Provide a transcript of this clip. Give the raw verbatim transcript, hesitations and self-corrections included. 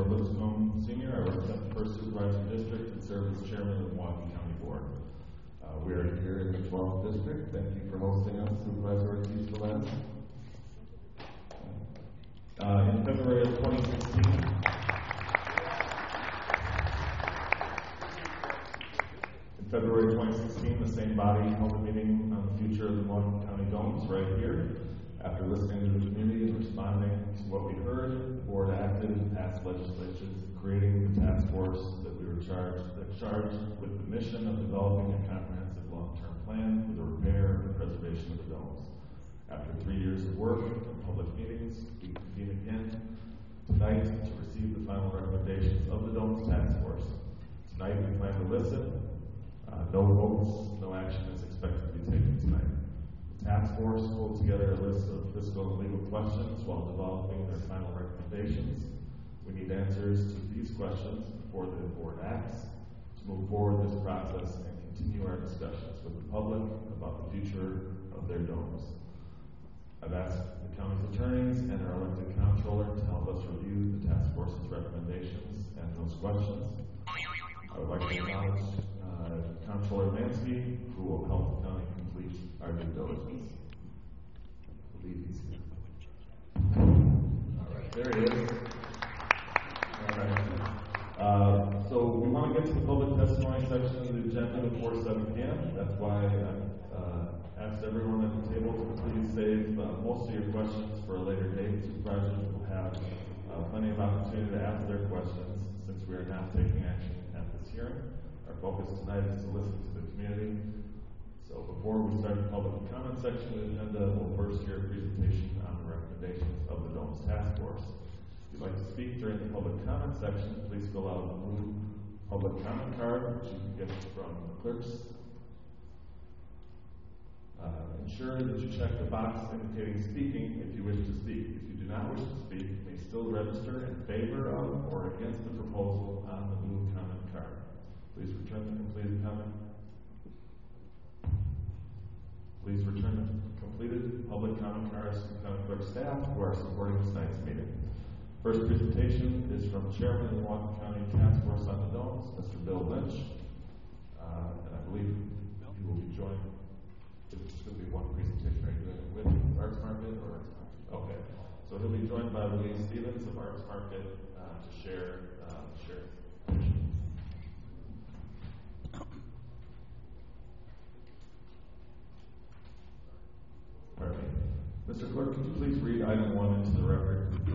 Theodore Lipscomb Senior I represent the First Supervisor District and serve as Chairman of the Milwaukee County Board. Uh, we are here in the twelfth District. Thank you for hosting us, Supervisor Ortiz-Velez. Uh, in February of twenty sixteen, in February twenty sixteen, the same body held a meeting on the future of the Milwaukee County Domes right here. After listening to the community and responding to what we heard, the board acted and passed legislation creating the task force that we were charged, that charged with the mission of developing a comprehensive long-term plan for the repair and preservation of the domes. After three years of work and public meetings, we convene again tonight to receive the final recommendations of the Domes Task Force. Tonight we plan to listen. Uh, no votes, no action is expected to be taken tonight. The task force pulled together a list of fiscal and legal questions while developing their final recommendations. We need answers to these questions before the board acts to move forward this process and continue our discussions with the public about the future of their domes. I've asked the county's attorneys and our elected comptroller to help us review the task force's recommendations and those questions. I would like to acknowledge uh, Comptroller Mansky, who will help the county complete our due diligence. I believe he's here. All right, there he is. All right. Uh, so we want to get to the public testimony section of the agenda before seven p m That's why I uh, asked everyone at the table to please save uh, most of your questions for a later date. Supervisors will have uh, plenty of opportunity to ask their questions since we are not taking action at this hearing. Our focus tonight is to listen to the community. So before we start the public comment section of the agenda, we'll first hear a presentation on the recommendations of the Domes Task Force. If you'd like to speak during the public comment section, please fill out a blue public comment card, which you can get from the clerks. Uh, ensure that you check the box indicating speaking if you wish to speak. If you do not wish to speak, you may still register in favor of or against the proposal on the blue comment card. Please return the completed comment. Please return the completed public comment cards to the county clerk staff who are supporting tonight's meeting. First presentation is from Chairman of the Milwaukee County Task Force on the Domes, Mister Bill Lynch. Uh, and I believe he will be joined. It's going to be one presentation. Are you doing it with Arts Market or? Okay. So he'll be joined by Louise Stevens of Arts Market uh, to share uh, share information. Pardon me. Mister Clerk, could you please read item one into the record?